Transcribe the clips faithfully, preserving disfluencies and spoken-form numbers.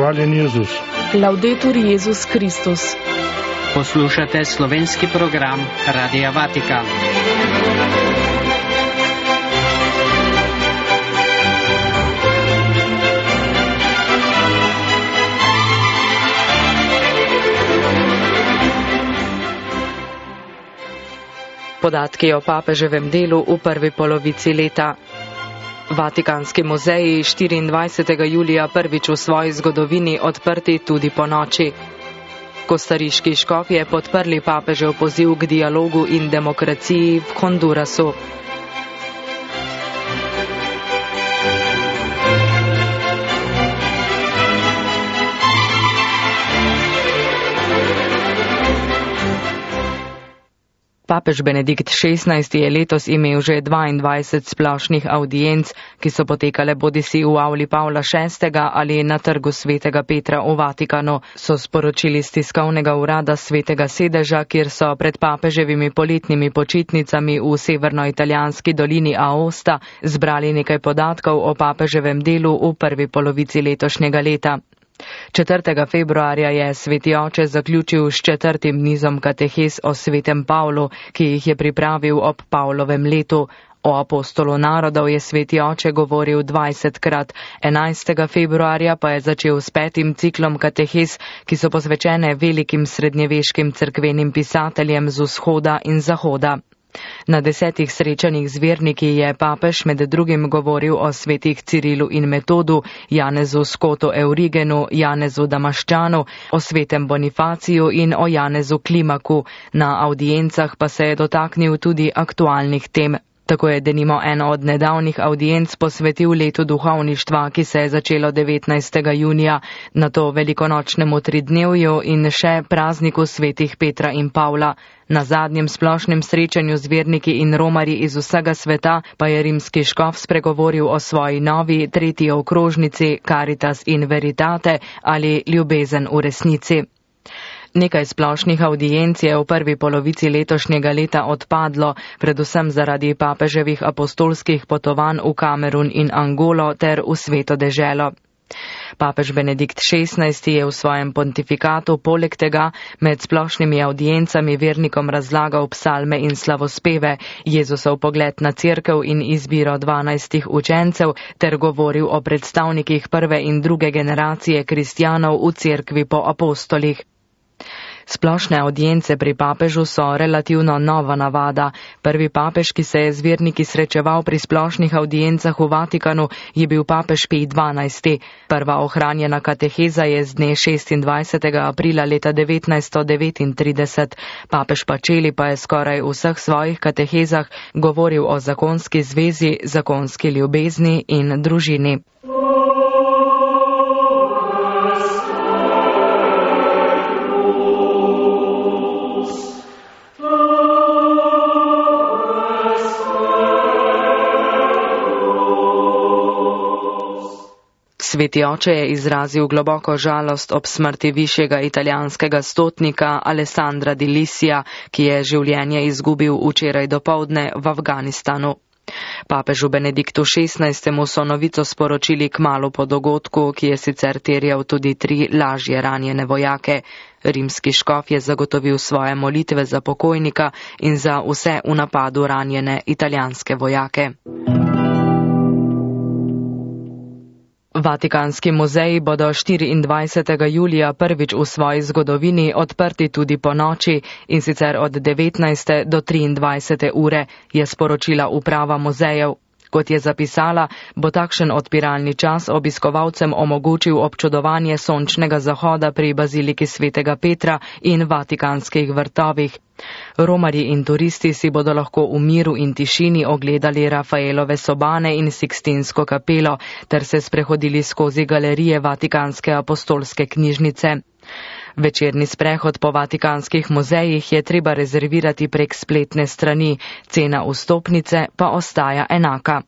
Hvaljen Jezus. Laudetur Jezus Kristus. Poslušate slovenski program Radia Vatikan. Podatki o papeževem delu v prvi polovici leta. Vatikanski muzeji štiriindvajsetega julija prvič v svoji zgodovini odprti tudi po noči. Kostariški škofje podprli papežev poziv k dialogu in demokraciji v Hondurasu. Papež Benedikt šestnajsti je letos imel že dvaindvajset splošnih avdienc, ki so potekale bodisi v avli Pavla šestega ali na trgu svetega Petra v Vatikanu, so sporočili z tiskovnega urada svetega sedeža, kjer so pred papeževimi poletnimi počitnicami v severnoitalijanski dolini Aosta zbrali nekaj podatkov o papeževem delu v prvi polovici letošnjega leta. četrtega februarja je sveti oče zaključil s četrtim nizom katehes o svetem Pavlu, ki jih je pripravil ob Pavlovem letu. O apostolu narodov je sveti oče govoril dvajsetkrat, enajstega februarja pa je začel s petim ciklom katehes, ki so posvečene velikim srednjeveškim cerkvenim pisateljem z vzhoda in zahoda. Na desetih srečanjih z verniki je papež med drugim govoril o svetih Cirilu in Metodu, Janezu Skotu Eurigenu, Janezu Damaščanu, o svetem Bonifaciju in o Janezu Klimaku. Na avdiencah pa se je dotaknil tudi aktualnih tem. Tako je denimo eno od nedavnih avdienc posvetil letu duhovništva, ki se je začelo devetnajstega junija, nato velikonočnemu tridnevju in še prazniku svetih Petra in Pavla. Na zadnjem splošnem srečanju z verniki in romarji iz vsega sveta pa je rimski škof spregovoril o svoji novi tretji okrožnici Caritas in Veritate ali ljubezen v resnici. Nekaj splošnih avdienc je v prvi polovici letošnjega leta odpadlo, predvsem zaradi papeževih apostolskih potovanj v Kamerun in Angolo ter v Sveto deželo. Papež Benedikt šestnajsti je v svojem pontifikatu poleg tega med splošnimi avdiencami vernikom razlagal psalme in slavospeve, Jezusov pogled na cerkev in izbiro dvanajstih učencev ter govoril o predstavnikih prve in druge generacije kristjanov v cerkvi po apostolih. Splošne avdience pri papežu so relativno nova navada. Prvi papež, ki se je z verniki srečeval pri splošnih avdiencah v Vatikanu, je bil papež Pij dvanajsti. Prva ohranjena kateheza je z dne šestindvajsetega aprila leta devetnajststo devetintrideset. Papež Pačeli pa je skoraj v vseh svojih katehezah govoril o zakonski zvezi, zakonski ljubezni in družini. Sveti oče je izrazil globoko žalost ob smrti višjega italijanskega stotnika Alessandra Di Lisija, ki je življenje izgubil včeraj dopoldne v Afganistanu. Papežu Benediktu šestnajstemu so novico sporočili kmalu po dogodku, ki je sicer terjal tudi tri lažje ranjene vojake. Rimski škof je zagotovil svoje molitve za pokojnika in za vse v napadu ranjene italijanske vojake. Vatikanski muzeji bodo štiriindvajsetega julija prvič v svoji zgodovini odprti tudi po noči, in sicer od devetnajste do triindvajsete ure, je sporočila uprava muzejev. Kot je zapisala, bo takšen odpiralni čas obiskovalcem omogočil občudovanje sončnega zahoda pri baziliki svetega Petra in vatikanskih vrtovih. Romarji in turisti si bodo lahko v miru in tišini ogledali Rafaelove sobane in Sikstinsko kapelo ter se sprehodili skozi galerije Vatikanske apostolske knjižnice. Večerni sprehod po vatikanskih muzejih je treba rezervirati prek spletne strani, cena vstopnice pa ostaja enaka.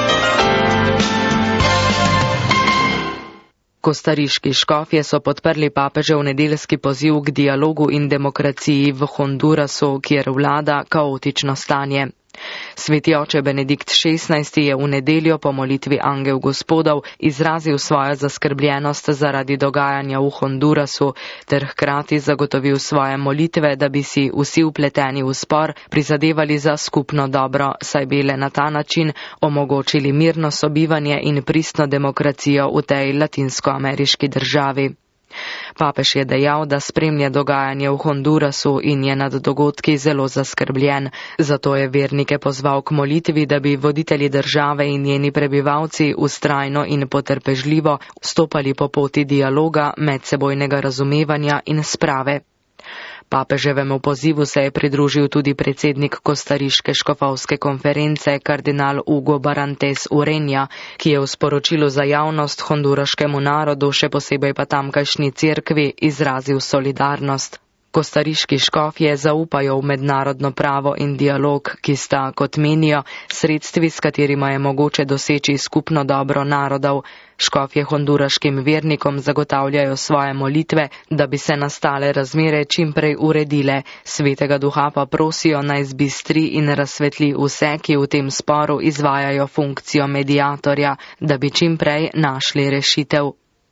Kostariški škofje so podprli papežev nedeljski poziv k dialogu in demokraciji v Hondurasu, kjer vlada kaotično stanje. Sveti oče Benedikt šestnajsti je v nedeljo po molitvi Angel Gospodov izrazil svojo zaskrbljenost zaradi dogajanja v Hondurasu ter hkrati zagotovil svoje molitve, da bi si vsi vpleteni v spor prizadevali za skupno dobro, saj bi le na ta način omogočili mirno sobivanje in pristno demokracijo v tej latinskoameriški državi. Papež je dejal, da spremlja dogajanje v Hondurasu in je nad dogodki zelo zaskrbljen. Zato je vernike pozval k molitvi, da bi voditelji države in njeni prebivalci vztrajno in potrpežljivo stopali po poti dialoga, medsebojnega razumevanja in sprave. Papeževemu pozivu se je pridružil tudi predsednik Kostariške škofovske konference kardinal Hugo Barrantes Ureña, ki je v sporočilu za javnost honduraškemu narodu, še posebej pa tamkajšnji cerkvi, izrazil solidarnost. Kostariški škofje zaupajo v mednarodno pravo in dialog, ki sta, kot menijo, sredstvi, s katerima je mogoče doseči skupno dobro narodov. Škofje honduraškim vernikom zagotavljajo svoje molitve, da bi se nastale razmere čimprej uredile. Svetega duha pa prosijo naj zbistri in razsvetli vse, ki v tem sporu izvajajo funkcijo mediatorja, da bi čimprej našli rešitev.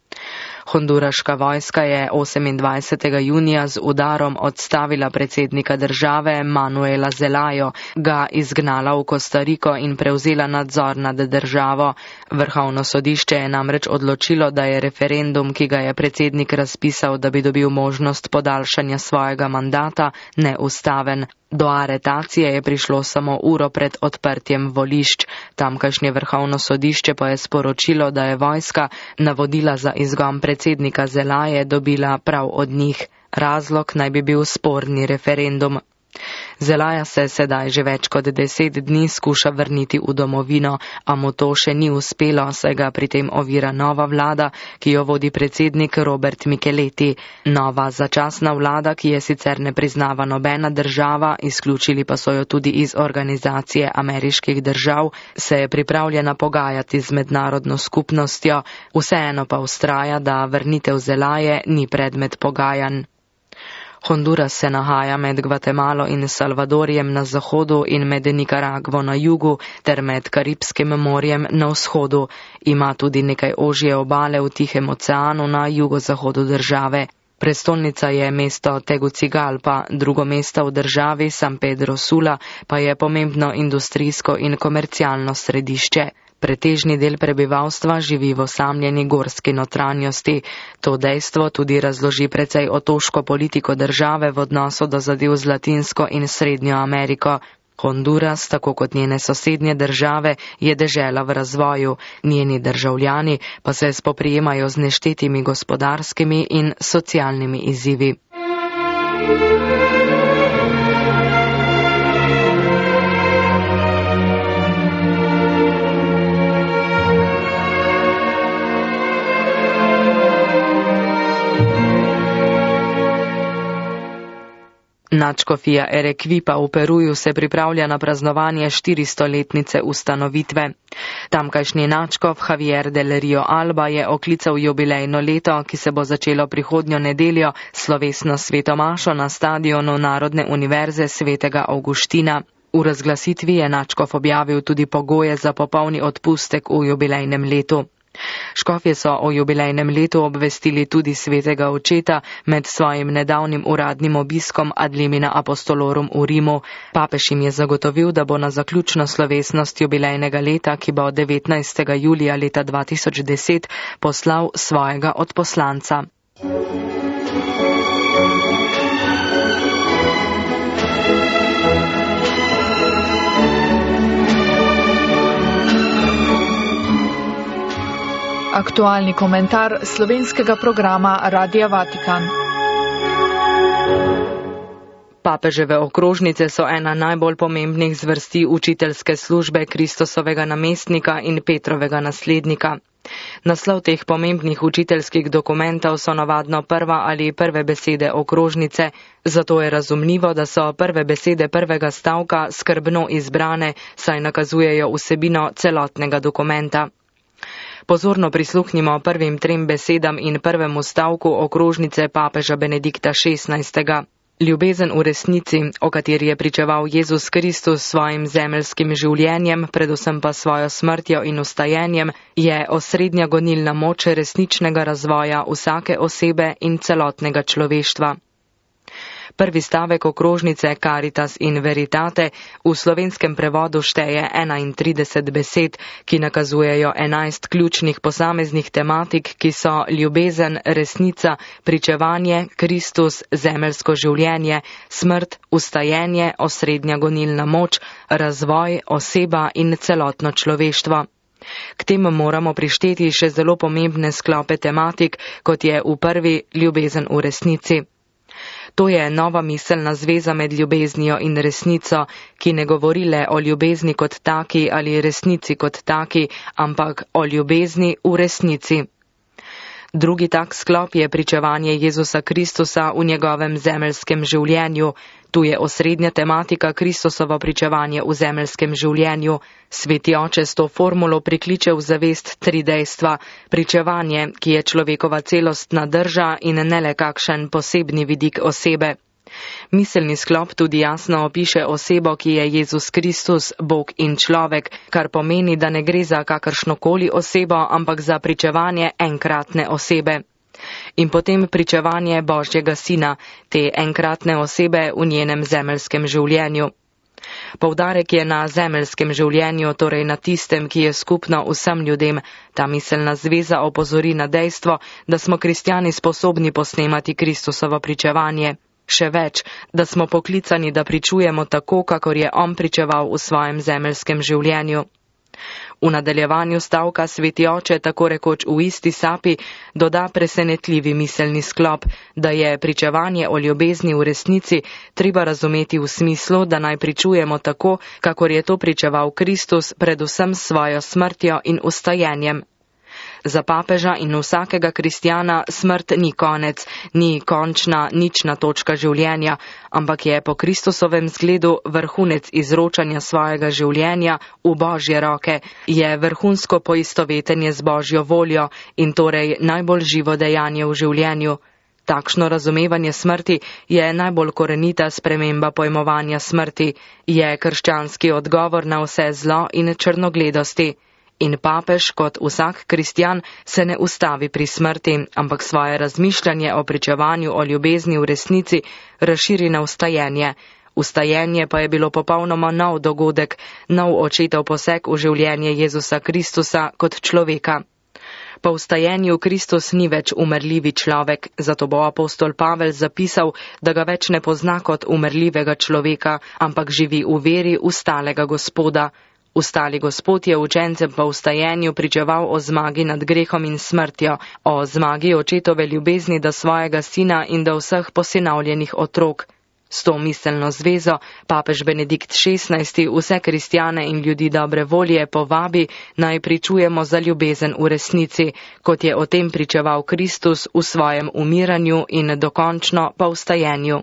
Honduraška vojska je osemindvajsetega junija z udarom odstavila predsednika države Manuela Zelayo, ga izgnala v Kostariko in prevzela nadzor nad državo. Vrhovno sodišče je namreč odločilo, da je referendum, ki ga je predsednik razpisal, da bi dobil možnost podaljšanja svojega mandata, neustaven. Do aretacije je prišlo samo uro pred odprtjem volišč. Tamkajšnje vrhovno sodišče pa je sporočilo, da je vojska navodila za izgon predsednika Zelaye dobila prav od njih. Razlog naj bi bil sporni referendum. Zelaya se sedaj že več kot deset dni skuša vrniti v domovino, a mu to še ni uspelo, saj ga pri tem ovira nova vlada, ki jo vodi predsednik Robert Micheletti. Nova začasna vlada, ki je sicer ne priznava nobena država, izključili pa so jo tudi iz Organizacije ameriških držav, se je pripravljena pogajati z mednarodno skupnostjo, vseeno pa vztraja, da vrnitev Zelaye ni predmet pogajanj. Honduras se nahaja med Gvatemalo in Salvadorjem na zahodu in med Nikaragvo na jugu ter med Karibskim morjem na vzhodu. Ima tudi nekaj ožje obale v Tihem oceanu na jugozahodu države. Prestolnica je mesto Tegucigalpa, drugo mesto v državi San Pedro Sula pa je pomembno industrijsko in komercialno središče. Pretežni del prebivalstva živi v osamljeni gorski notranjosti. To dejstvo tudi razloži precej otoško politiko države v odnosu do zadev z Latinsko in Srednjo Ameriko. Honduras, tako kot njene sosednje države, je dežela v razvoju, njeni državljani pa se spoprijemajo z neštetimi gospodarskimi in socialnimi izzivi. Nadškofija Erekvipa v Peruju se pripravlja na praznovanje štiristoletnice ustanovitve. Tamkajšnji nadškof Javier del Rio Alba je oklical jubilejno leto, ki se bo začelo prihodnjo nedeljo slovesno svetomašo na stadionu Narodne univerze svetega Avguština. V razglasitvi je nadškof objavil tudi pogoje za popolni odpustek v jubilejnem letu. Škofje so o jubilejnem letu obvestili tudi svetega očeta med svojim nedavnim uradnim obiskom ad limina apostolorum v Rimu. Papež jim je zagotovil, da bo na zaključno slovesnost jubilejnega leta, ki bo devetnajstega julija leta dva tisoč deset, poslal svojega odposlanca. Aktualni komentar slovenskega programa Radia Vatikan. Papeževe okrožnice so ena najbolj pomembnih zvrsti učiteljske službe Kristusovega namestnika in Petrovega naslednika. Naslov teh pomembnih učiteljskih dokumentov so navadno prva ali prve besede okrožnice, zato je razumljivo, da so prve besede prvega stavka skrbno izbrane, saj nakazujejo vsebino celotnega dokumenta. Pozorno prisluhnimo prvim trem besedam in prvemu stavku okrožnice papeža Benedikta šestnajstega. Ljubezen v resnici, o kateri je pričeval Jezus Kristus s svojim zemeljskim življenjem, predvsem pa svojo smrtjo in vstajenjem, je osrednja gonilna moč resničnega razvoja vsake osebe in celotnega človeštva. Prvi stavek okrožnice Caritas in Veritate v slovenskem prevodu šteje enaintrideset besed, ki nakazujejo enajst ključnih posameznih tematik, ki so ljubezen, resnica, pričevanje, Kristus, zemeljsko življenje, smrt, vstajenje, osrednja gonilna moč, razvoj, oseba in celotno človeštvo. K temu moramo prišteti še zelo pomembne sklope tematik, kot je v prvi ljubezen v resnici. To je nova miselna zveza med ljubeznijo in resnico, ki ne govori le o ljubezni kot taki ali resnici kot taki, ampak o ljubezni v resnici. Drugi tak sklop je pričevanje Jezusa Kristusa v njegovem zemeljskem življenju. Tu je osrednja tematika Kristusovo pričevanje v zemeljskem življenju. Sveti oče s to formulo prikliče v zavest tri dejstva. Pričevanje, ki je človekova celostna drža in ne le kakšen posebni vidik osebe. Miselni sklop tudi jasno opiše osebo, ki je Jezus Kristus, Bog in človek, kar pomeni, da ne gre za kakršnokoli osebo, ampak za pričevanje enkratne osebe. In potem pričevanje Božjega Sina, te enkratne osebe v njenem zemeljskem življenju. Poudarek je na zemeljskem življenju, torej na tistem, ki je skupno vsem ljudem. Ta miselna zveza opozori na dejstvo, da smo kristjani sposobni posnemati Kristusovo pričevanje. Še več, da smo poklicani, da pričujemo tako, kakor je on pričeval v svojem zemeljskem življenju. V nadaljevanju stavka sveti oče tako rekoč v isti sapi doda presenetljivi miselni sklop, da je pričevanje o ljubezni v resnici treba razumeti v smislu, da naj pričujemo tako, kakor je to pričeval Kristus, predvsem s svojo smrtjo in vstajenjem. Za papeža in vsakega kristjana smrt ni konec, ni končna, nična točka življenja, ampak je po Kristusovem zgledu vrhunec izročanja svojega življenja v Božje roke, je vrhunsko poistovetenje z Božjo voljo in torej najbolj živo dejanje v življenju. Takšno razumevanje smrti je najbolj korenita sprememba pojmovanja smrti, je krščanski odgovor na vse zlo in črnogledosti. In papež, kot vsak kristjan, se ne ustavi pri smrti, ampak svoje razmišljanje o pričevanju o ljubezni v resnici razširi na vstajenje. Vstajenje pa je bilo popolnoma nov dogodek, nov očetov poseg v življenje Jezusa Kristusa kot človeka. Po vstajenju Kristus ni več umrljivi človek, zato bo apostol Pavel zapisal, da ga več ne pozna kot umrljivega človeka, ampak živi v veri ustalega Gospoda. Ustali Gospod je učencem po vstajenju pričeval o zmagi nad grehom in smrtjo, o zmagi očetove ljubezni do svojega sina in do vseh posinovljenih otrok. S to miselno zvezo papež Benedikt šestnajsti vse kristjane in ljudi dobre volje povabi, naj pričujemo za ljubezen v resnici, kot je o tem pričeval Kristus v svojem umiranju in dokončno po vstajenju.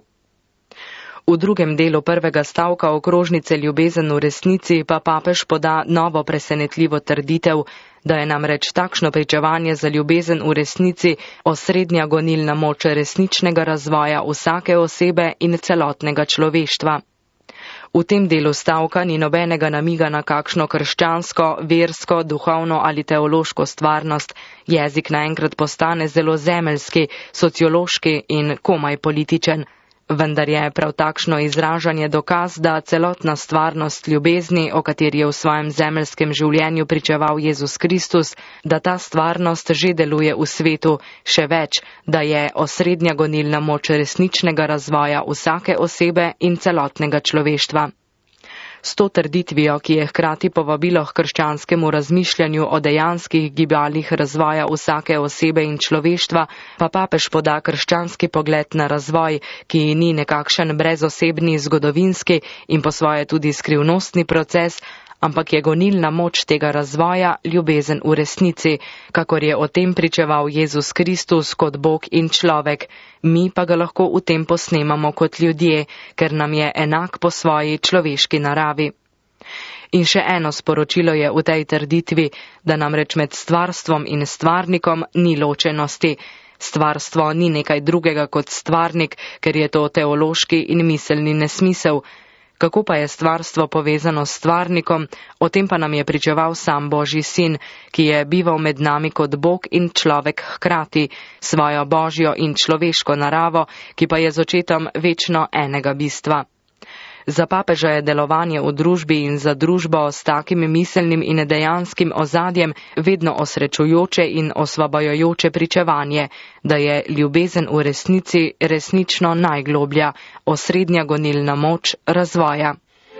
V drugem delu prvega stavka okrožnice ljubezen v resnici pa papež poda novo presenetljivo trditev, da je namreč takšno pričevanje za ljubezen v resnici osrednja gonilna moč resničnega razvoja vsake osebe in celotnega človeštva. V tem delu stavka ni nobenega namiga na kakšno krščansko, versko, duhovno ali teološko stvarnost. Jezik naenkrat postane zelo zemeljski, sociološki in komaj političen. Vendar je prav takšno izražanje dokaz, da celotna stvarnost ljubezni, o kateri je v svojem zemeljskem življenju pričeval Jezus Kristus, da ta stvarnost že deluje v svetu, še več, da je osrednja gonilna moč resničnega razvoja vsake osebe in celotnega človeštva. S to trditvijo, ki je hkrati povabilo k krščanskemu razmišljanju o dejanskih gibalih razvoja vsake osebe in človeštva, pa papež poda krščanski pogled na razvoj, ki ni nekakšen brezosebni zgodovinski in po svoje tudi skrivnostni proces, ampak je gonilna moč tega razvoja ljubezen v resnici, kakor je o tem pričeval Jezus Kristus kot Bog in človek. Mi pa ga lahko v tem posnemamo kot ljudje, ker nam je enak po svoji človeški naravi. In še eno sporočilo je v tej trditvi, da namreč med stvarstvom in stvarnikom ni ločenosti. Stvarstvo ni nekaj drugega kot stvarnik, ker je to teološki in miselni nesmisel. Kako pa je stvarstvo povezano s stvarnikom, o tem pa nam je pričeval sam Božji sin, ki je bival med nami kot Bog in človek hkrati, svojo božjo in človeško naravo, ki pa je z očetom večno enega bistva. Za papeža je delovanje v družbi in za družbo s takim miselnim in dejanskim ozadjem vedno osrečujoče in osvobajajoče pričevanje, da je ljubezen v resnici resnično najgloblja, osrednja gonilna moč razvoja.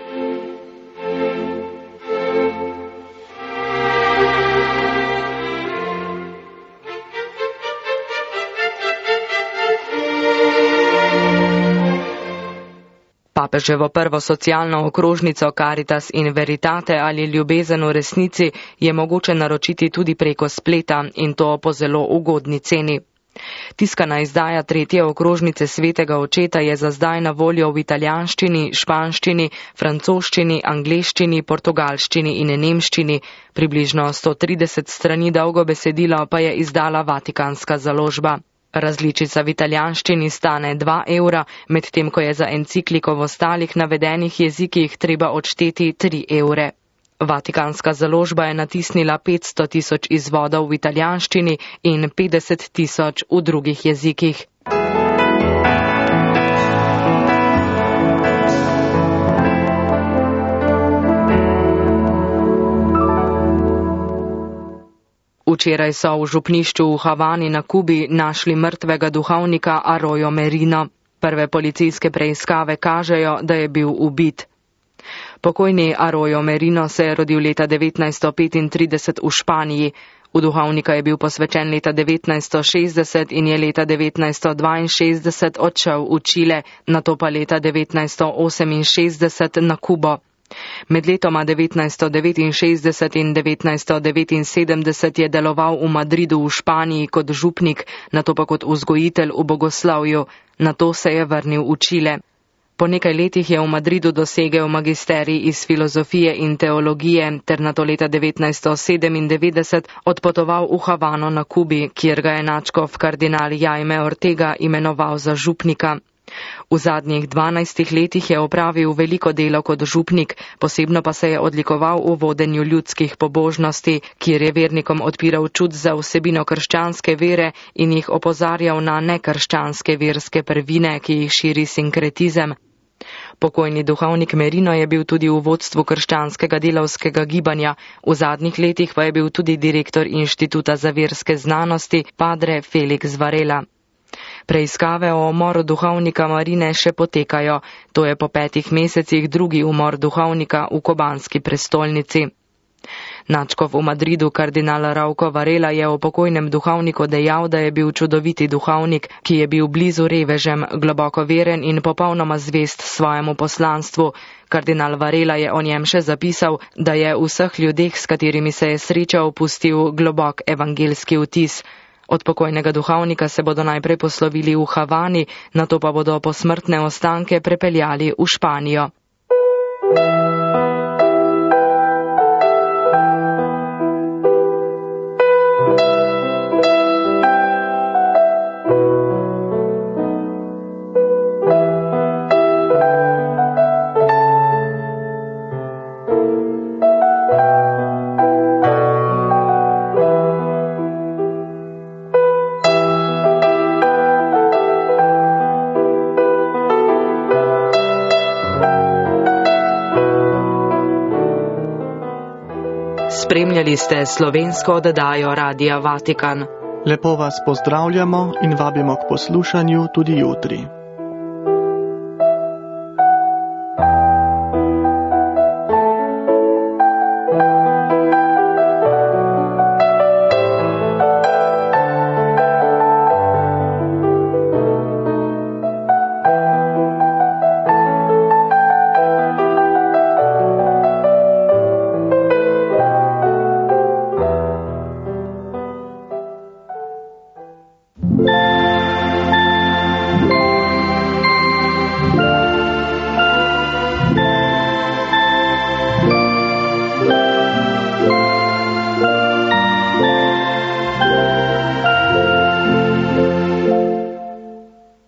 Papeževo prvo socialno okrožnico Caritas in Veritate ali ljubezen v resnici je mogoče naročiti tudi preko spleta in to po zelo ugodni ceni. Tiskana izdaja tretje okrožnice Svetega očeta je za zdaj na voljo v italijanščini, španščini, francoščini, angleščini, portugalščini in nemščini. Približno sto trideset strani dolgo besedilo pa je izdala Vatikanska založba. Različica v italijanščini stane dva evra, medtem ko je za encikliko v ostalih navedenih jezikih treba odšteti tri evre. Vatikanska založba je natisnila petsto tisoč izvodov v italijanščini in petdeset tisoč v drugih jezikih. Včeraj so v župnišču v Havani na Kubi našli mrtvega duhovnika Arroyo Merino. Prve policijske preiskave kažejo, da je bil ubit. Pokojni Arroyo Merino se je rodil leta devetnajststo petintrideset v Španiji. V duhovnika je bil posvečen leta devetnajststo šestdeset in je leta devetnajststo dvainšestdeset odšel v Čile, nato pa leta devetnajststo oseminšestdeset na Kubo. Med letoma devetnajststo devetinšestdeset in devetnajststo devetinsedemdeset je deloval v Madridu v Španiji kot župnik, nato pa kot vzgojitelj v bogoslovju, nato se je vrnil v Čile. Po nekaj letih je v Madridu dosegel magisterij iz filozofije in teologije ter nato leta devetnajststo sedemindevetdeset odpotoval v Havano na Kubi, kjer ga je nadškof kardinal Jaime Ortega imenoval za župnika. V zadnjih dvanajstih letih je opravil veliko delo kot župnik, posebno pa se je odlikoval v vodenju ljudskih pobožnosti, kjer je vernikom odpiral čut za vsebino krščanske vere in jih opozarjal na nekrščanske verske prvine, ki jih širi sinkretizem. Pokojni duhovnik Merino je bil tudi v vodstvu krščanskega delavskega gibanja, v zadnjih letih pa je bil tudi direktor Inštituta za verske znanosti Padre Felix Varela. Preiskave o umoru duhovnika Marine še potekajo, to je po petih mesecih drugi umor duhovnika v kubanski prestolnici. Nadškof v Madridu kardinal Rauco Varela je o pokojnem duhovniku dejal, da je bil čudoviti duhovnik, ki je bil blizu revežem, globoko veren in popolnoma zvest svojemu poslanstvu. Kardinal Varela je o njem še zapisal, da je v vseh ljudeh, s katerimi se je srečal, pustil globok evangeljski vtis. Od pokojnega duhovnika se bodo najprej poslovili v Havani, nato pa bodo posmrtne ostanke prepeljali v Španijo. Spremljali ste slovensko oddajo Radia Vatikan. Lepo vas pozdravljamo in vabimo k poslušanju tudi jutri.